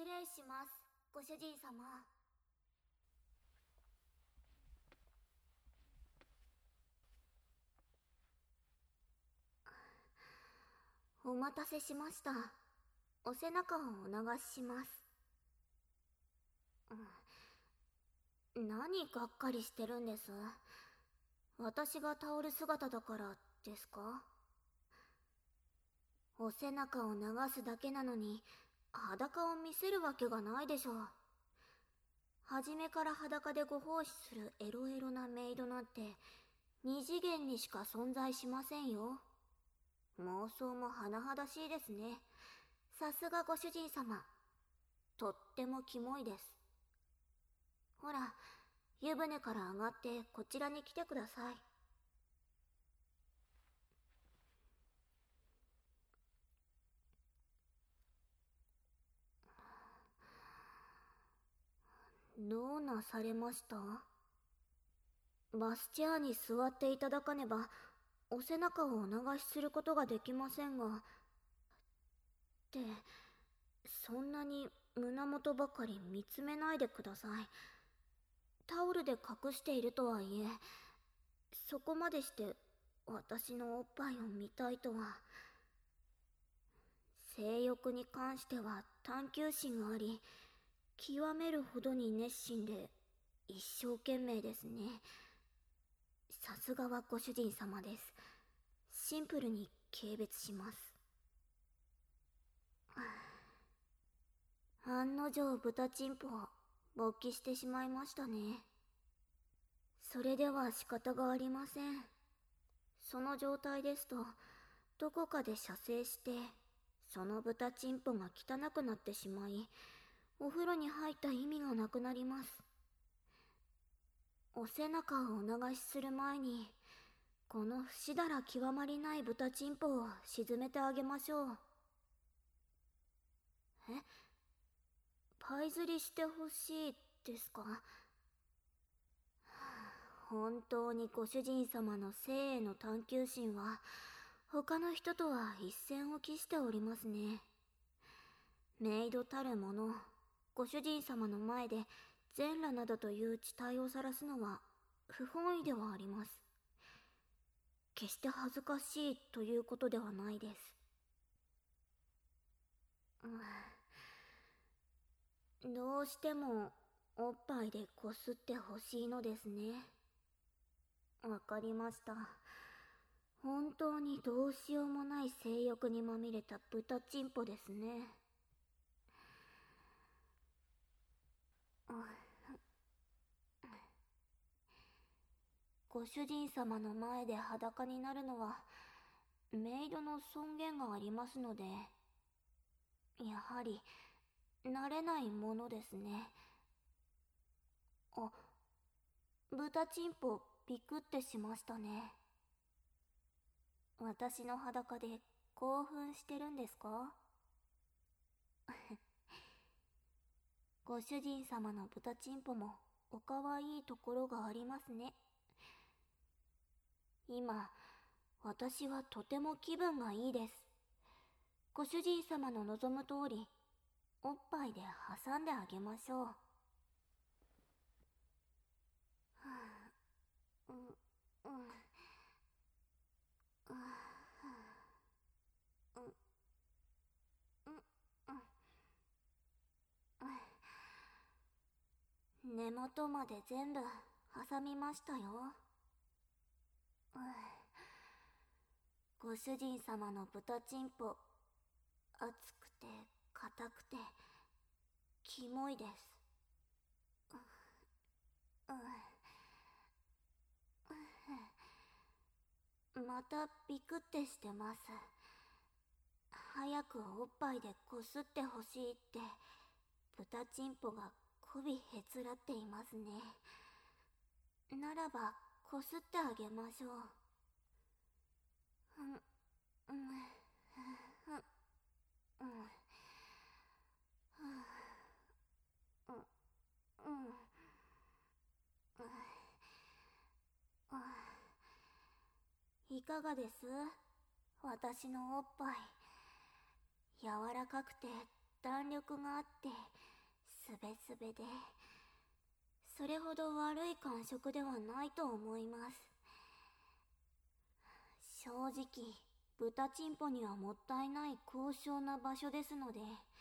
失礼します、ご主人様。お待たせしました。お背中をお流しします。何がっかりしてるんです？私がタオル姿だからですか？お背中を流すだけなのに裸を見せるわけがないでしょう。初めから裸でご奉仕するエロエロなメイドなんて二次元にしか存在しませんよ。妄想も甚だしいですね。さすがご主人様。とってもキモいです。ほら、湯船から上がってこちらに来てください。どうなされました？バスチェアに座っていただかねば、お背中をお流しすることができませんが。って、そんなに胸元ばかり見つめないでください。タオルで隠しているとはいえ、そこまでして私のおっぱいを見たいとは。性欲に関しては探求心があり、極めるほどに熱心で一生懸命ですね。さすがはご主人様です。シンプルに軽蔑します。案の定豚チンポ勃起してしまいましたね。それでは仕方がありません。その状態ですと、どこかで射精して、その豚チンポが汚くなってしまい、お風呂に入った意味がなくなります。お背中をお流しする前に、この不死だら極まりない豚チンポを沈めてあげましょう。パイ釣りしてほしいですか？本当にご主人様の性への探求心は他の人とは一線を期しておりますね。メイドたるもの、ご主人様の前で全裸などという地帯を晒すのは不本意ではあります。決して恥ずかしいということではないです。どうしてもおっぱいでこすってほしいのですね。わかりました。本当にどうしようもない性欲にまみれた豚チンポですね。ご主人様の前で裸になるのはメイドの尊厳がありますので、やはり慣れないものですね。豚チンポビクってしましたね。私の裸で興奮してるんですか？ご主人様の豚チンポもおかわいいところがありますね。今、私はとても気分がいいです。ご主人様の望む通り、おっぱいで挟んであげましょう。根元まで全部挟みましたよ。ご主人様の豚チンポ、熱くて硬くてキモいです。またビクってしてます。早くおっぱいでこすってほしいって豚チンポが媚びへつらっていますね。ならばこすってあげましょう。いかがです？私のおっぱい。柔らかくて弾力があってすべすべで、それほど悪い感触ではないと思います。正直豚チンポにはもったいない高尚な場所ですので、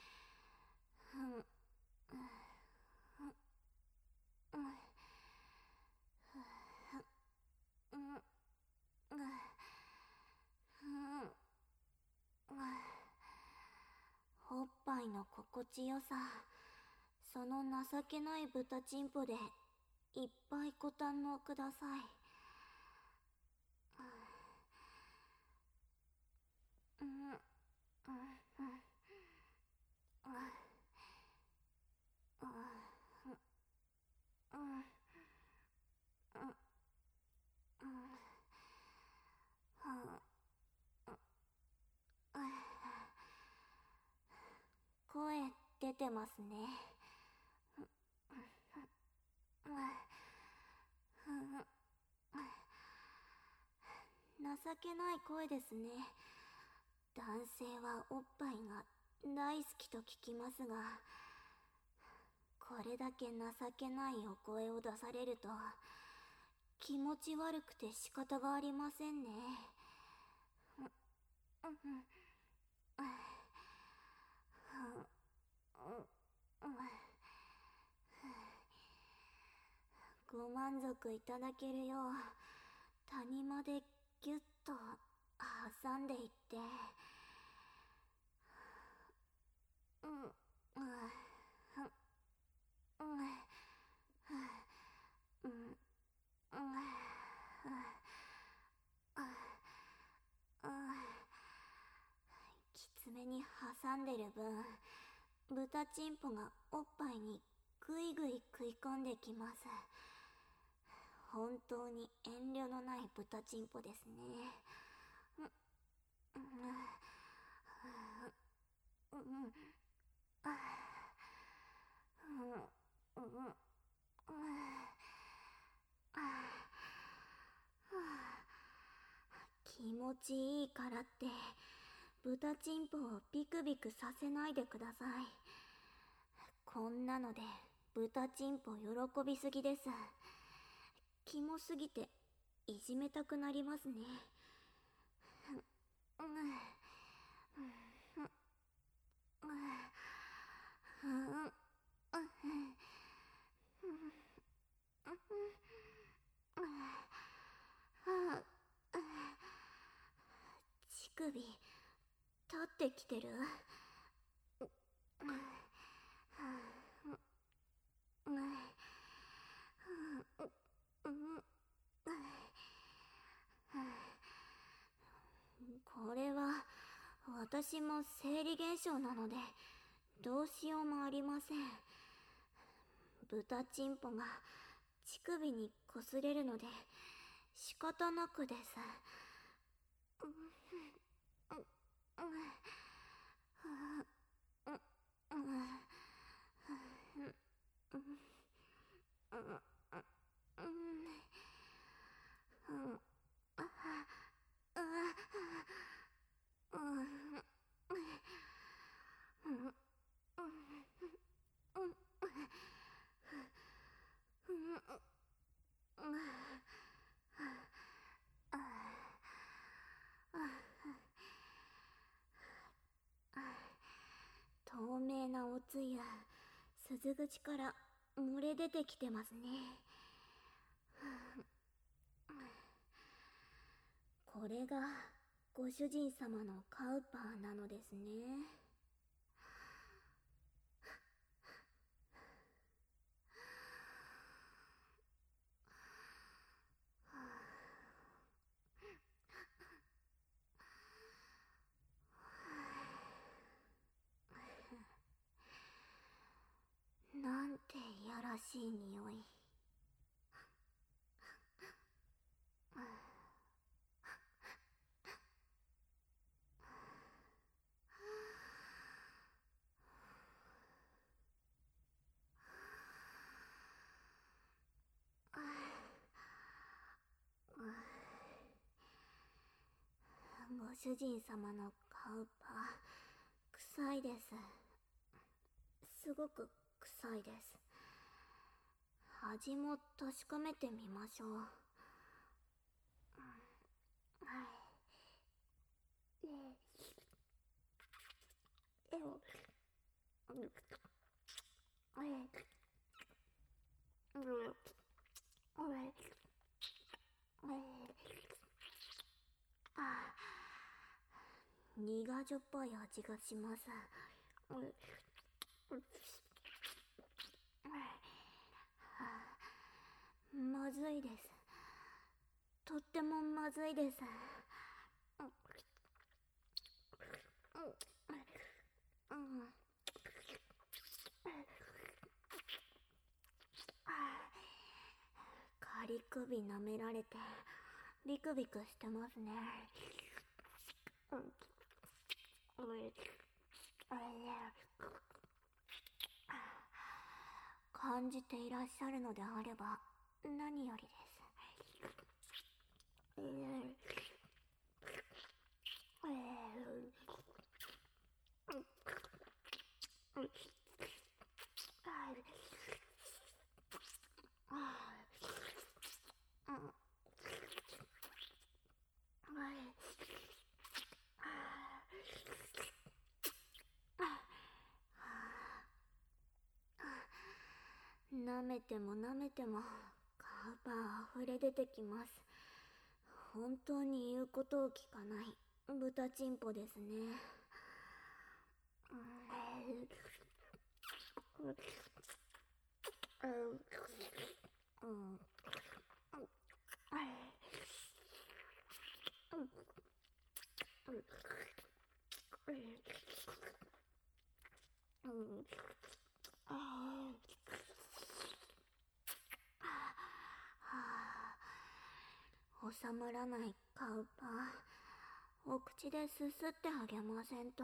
おっぱいの心地よさ、その情けない豚チンポでいっぱいご堪能ください。声出てますね。情けない声ですね。男性はおっぱいが大好きと聞きますが、これだけ情けないお声を出されると気持ち悪くて仕方がありませんね。ご満足いただけるよう谷間でギュッと挟んでいって、きつめに挟んでる分、豚チンポがおっぱいにぐいぐい食い込んできます。本当に遠慮のない豚チンポですね。気持ちいいからって豚チンポをビクビクさせないでください。こんなので豚チンポ喜びすぎです。キモすぎていじめたくなりますね。乳首立ってきてる。これは私も生理現象なのでどうしようもありません。豚チンポが乳首に擦れるので仕方なくです。透明なおつゆ、鈴口から漏れ出てきてますね。これがご主人様のカウパーなのですね。なんていやらしい匂い。ご主人様のカウパー、臭いです。 すごく臭いです。味も確かめてみましょう。苦じょっぱい味がします。まずいです。とってもまずいです。カリ首舐められてビクビクしてますね。感じていらっしゃるのであれば何よりです。舐めても舐めてもカウパー溢れ出てきます。本当に言うことを聞かない豚チンポですね。収まらないカウパー、お口ですすってあげませんと。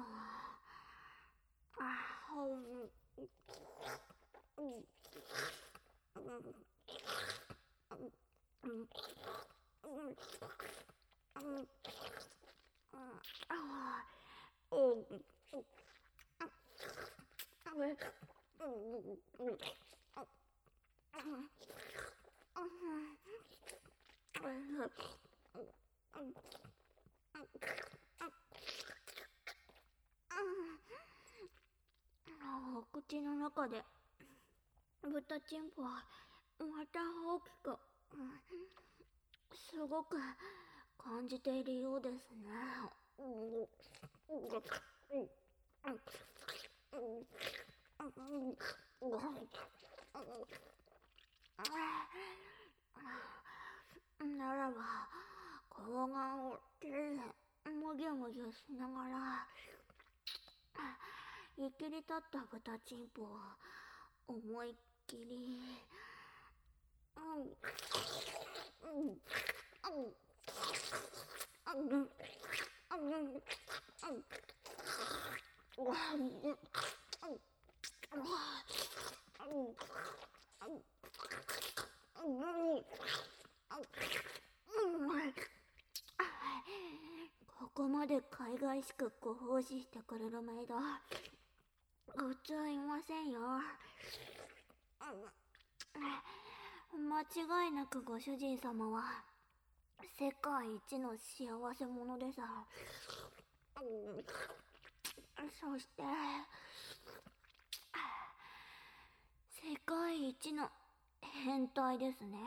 お口の中で豚チンポはまた大きく、すごく感じているようですね。ならば睾丸を手でもぎゅもぎゅしながらいきり立った豚チンポを思いっきりここまで海外しくご奉仕してくれるメイド普通いませんよ。間違いなくご主人様は世界一の幸せ者です。そして世界一の変態ですね。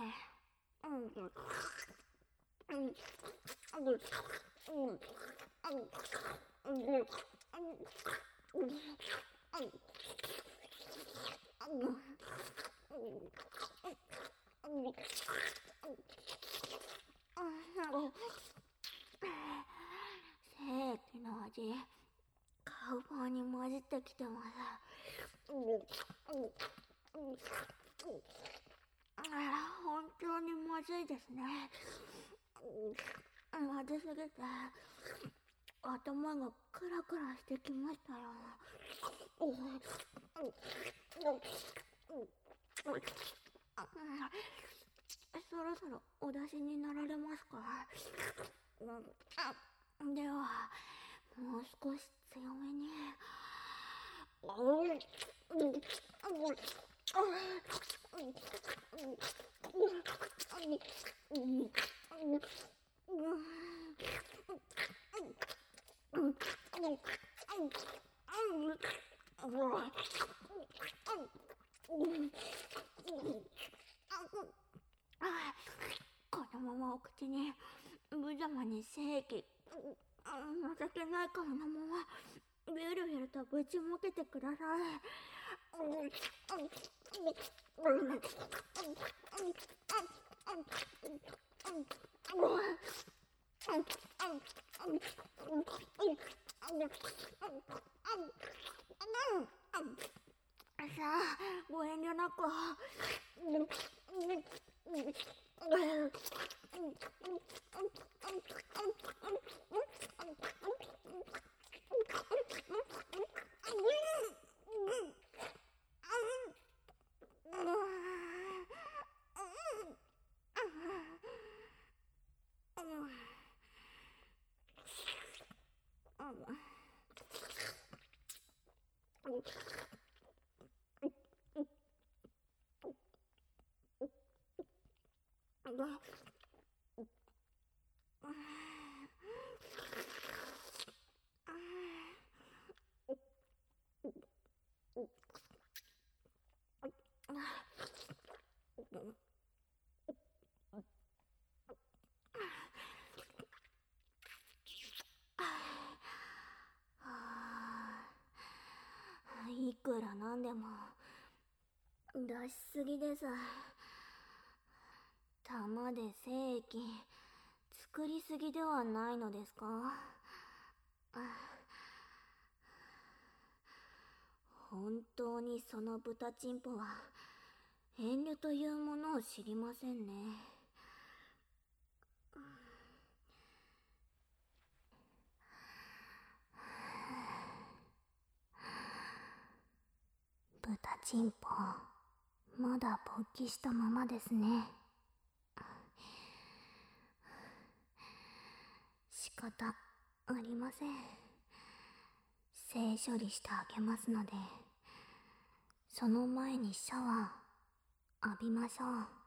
正規の味、カウパーに混じってきてます。本当にまずいですね。まずすぎて頭がクラクラしてきましたよ。そろそろお出しになられますか？ではもう少し強めに。 このままお口に無様に精液情けない顔のままビュルビュルとぶちまけてください。さあ、ご遠慮なく。いくらなんでも出しすぎです。玉で精液作りすぎではないのですか？本当にその豚チンポは遠慮というものを知りませんね。豚チンポまだ勃起したままですね。仕方ありません。性処理してあげますので、その前にシャワー浴びましょう。